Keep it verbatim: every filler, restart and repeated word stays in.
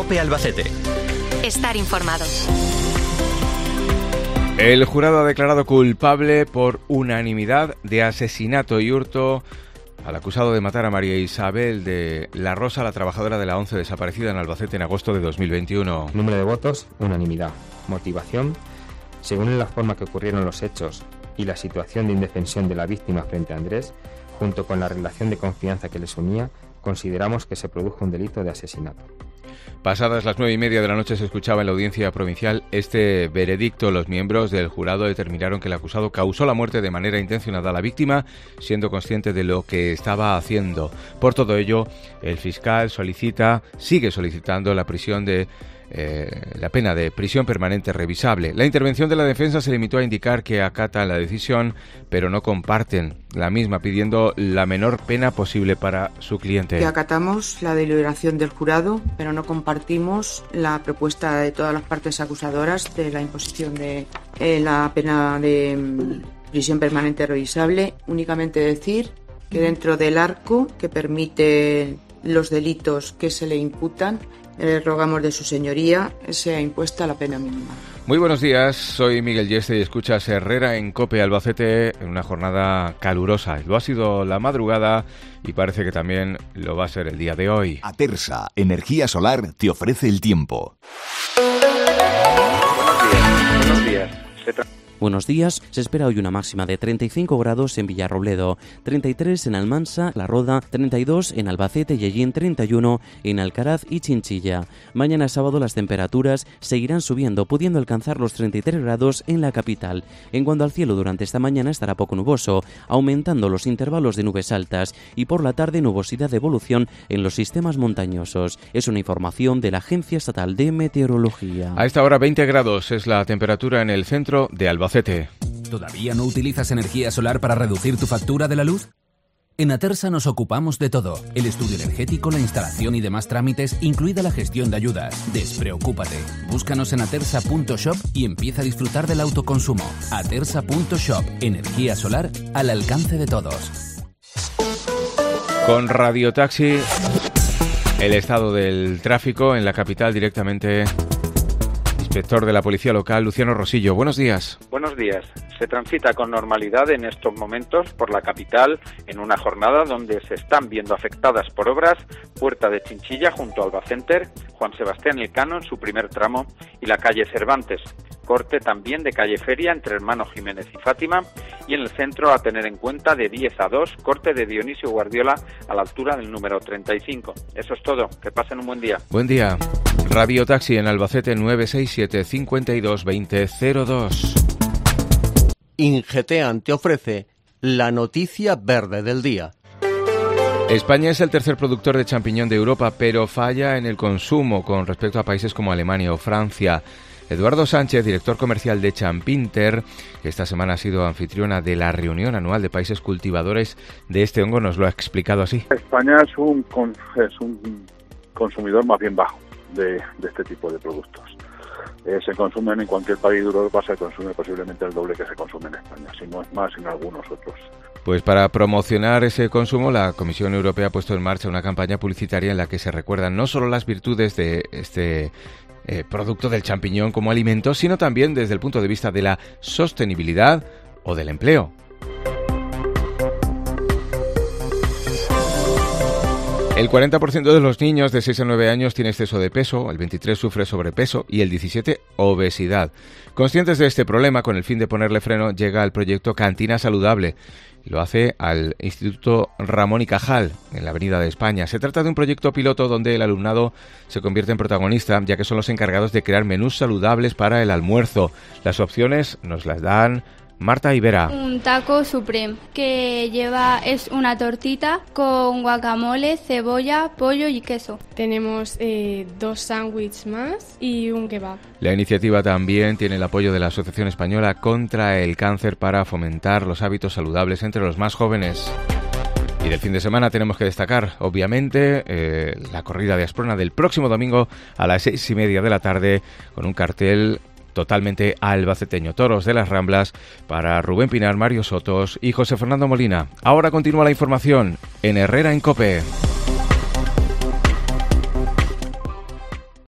COPE Albacete. Estar informado. El jurado ha declarado culpable por unanimidad de asesinato y hurto al acusado de matar a María Isabel de la Rosa, la trabajadora de la ONCE desaparecida en Albacete en agosto de dos mil veintiuno. Número de votos, unanimidad. Motivación, según la forma que ocurrieron los hechos y la situación de indefensión de la víctima frente a Andrés, junto con la relación de confianza que les unía, consideramos que se produjo un delito de asesinato. Pasadas las nueve y media de la noche se escuchaba en la audiencia provincial este veredicto. Los miembros del jurado determinaron que el acusado causó la muerte de manera intencionada a la víctima, siendo consciente de lo que estaba haciendo. Por todo ello, el fiscal solicita, sigue solicitando la prisión de Eh, la pena de prisión permanente revisable. La intervención de la defensa se limitó a indicar que acatan la decisión, pero no comparten la misma, pidiendo la menor pena posible para su cliente. Que acatamos la deliberación del jurado, pero no compartimos la propuesta de todas las partes acusadoras de la imposición de eh, la pena de mm, prisión permanente revisable. Únicamente decir que dentro del arco que permite los delitos que se le imputan, Eh, rogamos de su señoría sea impuesta la pena mínima. Muy buenos días, soy Miguel Yeste y escuchas Herrera en COPE Albacete en una jornada calurosa. Lo ha sido la madrugada y parece que también lo va a ser el día de hoy. Atersa Energía Solar te ofrece el tiempo. Buenos días. Buenos días. Se tra- Buenos días, se espera hoy una máxima de treinta y cinco grados en Villarrobledo, treinta y tres en Almansa, La Roda, treinta y dos en Albacete y Hellín, treinta y uno en Alcaraz y Chinchilla. Mañana sábado las temperaturas seguirán subiendo, pudiendo alcanzar los treinta y tres grados en la capital. En cuanto al cielo, durante esta mañana estará poco nuboso, aumentando los intervalos de nubes altas y por la tarde nubosidad de evolución en los sistemas montañosos. Es una información de la Agencia Estatal de Meteorología. A esta hora veinte grados es la temperatura en el centro de Albacete. ¿Todavía no utilizas energía solar para reducir tu factura de la luz? En Atersa nos ocupamos de todo. El estudio energético, la instalación y demás trámites, incluida la gestión de ayudas. Despreocúpate. Búscanos en atersa punto shop y empieza a disfrutar del autoconsumo. atersa punto shop. Energía solar al alcance de todos. Con Radio Taxi, el estado del tráfico en la capital directamente. Inspector de la Policía Local, Luciano Rosillo. Buenos días. Buenos días. Se transita con normalidad en estos momentos por la capital en una jornada donde se están viendo afectadas por obras Puerta de Chinchilla junto al Albacenter, Juan Sebastián Elcano en su primer tramo y la calle Cervantes. Corte también de calle Feria entre Hermanos Jiménez y Fátima y en el centro a tener en cuenta de diez a dos, corte de Dionisio Guardiola a la altura del número treinta y cinco. Eso es todo. Que pasen un buen día. Buen día. Radio Taxi en Albacete nueve seis siete, cinco dos dos cero cero dos. Ingeteam te ofrece la noticia verde del día. España es el tercer productor de champiñón de Europa, pero falla en el consumo con respecto a países como Alemania o Francia. Eduardo Sánchez, director comercial de Champinter, que esta semana ha sido anfitriona de la reunión anual de países cultivadores de este hongo, nos lo ha explicado así. España es un, es un consumidor más bien bajo de, de este tipo de productos. Eh, se consumen en cualquier país de Europa, se consume posiblemente el doble que se consume en España, si no es más en algunos otros. Pues para promocionar ese consumo, la Comisión Europea ha puesto en marcha una campaña publicitaria en la que se recuerdan no solo las virtudes de este eh, producto del champiñón como alimento, sino también desde el punto de vista de la sostenibilidad o del empleo. El cuarenta por ciento de los niños de seis a nueve años tiene exceso de peso, el veintitrés por ciento sufre sobrepeso y el diecisiete por ciento obesidad. Conscientes de este problema, con el fin de ponerle freno, llega el proyecto Cantina Saludable. Lo hace al Instituto Ramón y Cajal, en la Avenida de España. Se trata de un proyecto piloto donde el alumnado se convierte en protagonista, ya que son los encargados de crear menús saludables para el almuerzo. Las opciones nos las dan Marta Ibera. Un taco supreme que lleva es una tortita con guacamole, cebolla, pollo y queso. Tenemos eh, dos sándwiches más y un kebab. La iniciativa también tiene el apoyo de la Asociación Española contra el Cáncer para fomentar los hábitos saludables entre los más jóvenes. Y del fin de semana tenemos que destacar, obviamente, eh, la corrida de Asprona del próximo domingo a las seis y media de la tarde con un cartel totalmente albaceteño. Toros de las Ramblas para Rubén Pinar, Mario Sotos y José Fernando Molina. Ahora continúa la información en Herrera en COPE.